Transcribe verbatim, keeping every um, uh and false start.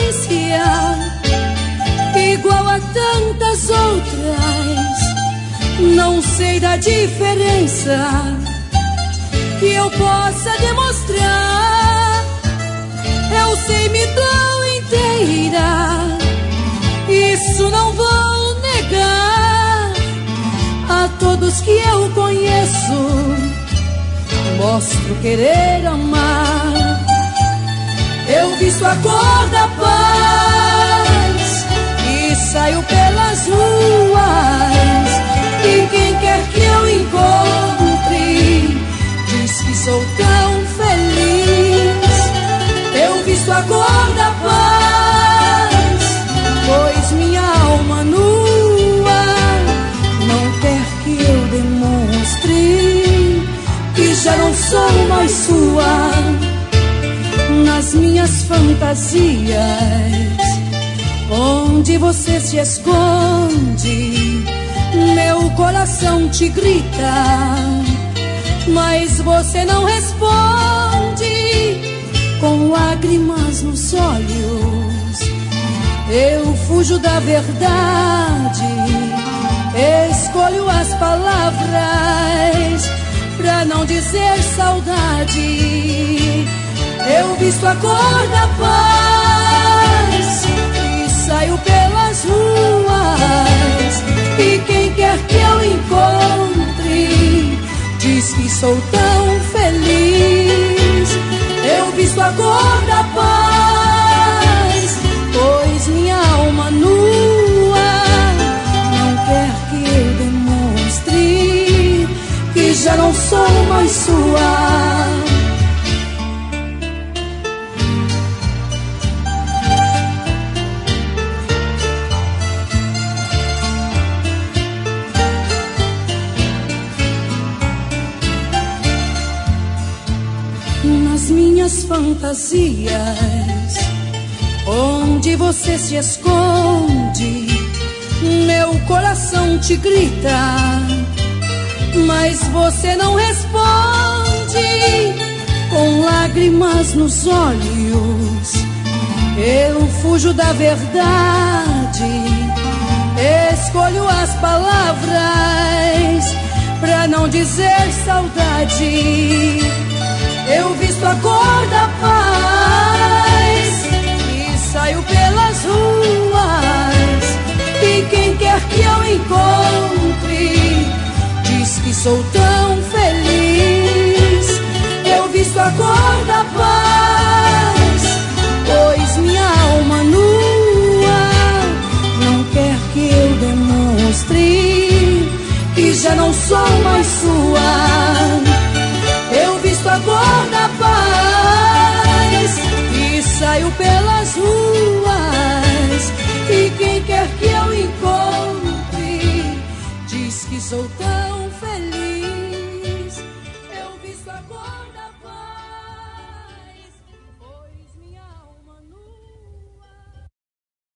aparência igual a tantas outras. Não sei da diferença que eu possa demonstrar. Eu sei, me dou inteira, isso não vou negar. A todos que eu conheço mostro querer amar. Eu visto a cor da paz e saio pelas ruas, e quem quer que eu encontre diz que sou tão feliz. Eu visto a cor da paz, pois minha alma nua não quer que eu demonstre que já não sou mais sua. Nas minhas fantasias, onde você se esconde, meu coração te grita, mas você não responde. Com lágrimas nos olhos, eu fujo da verdade, escolho as palavras pra não dizer saudade. Eu visto a cor da paz e saio pelas ruas, e quem quer que eu encontre diz que sou tão feliz. Eu visto a cor da paz, pois minha alma nua não quer que eu demonstre que já não sou mais sua. Nas minhas fantasias, onde você se esconde, meu coração te grita, mas você não responde. Com lágrimas nos olhos, eu fujo da verdade, escolho as palavras pra não dizer saudade. Eu visto a cor da paz e saio pelas ruas, e quem quer que eu encontre diz que sou tão feliz. Eu visto a cor da paz, pois minha alma nua não quer que eu demonstre que já não sou mais sua. Eu visto a cor da paz e saio pelas ruas, e quem quer que eu encontre diz que sou tão